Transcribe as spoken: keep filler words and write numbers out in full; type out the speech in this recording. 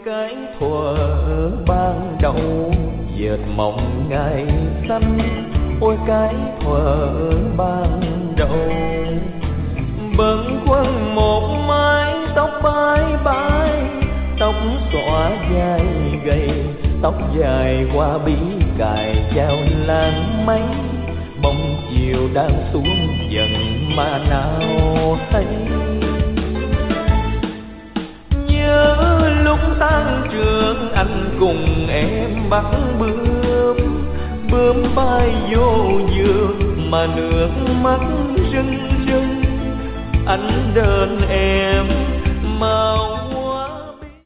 cái thuở ban đầu dệt mộng ngày xanh, ôi cái thuở ban đầu. Bâng khuâng một mái tóc bái bái, tóc xõa dài gầy, tóc dài qua bí cài chào làng mây. Bóng chiều đang xuống dần mà nào hay. Nhớ lúc tan trường anh cùng em bắt bướm, bướm bay vô giường mà nước mắt rưng rưng. Anh đền em mau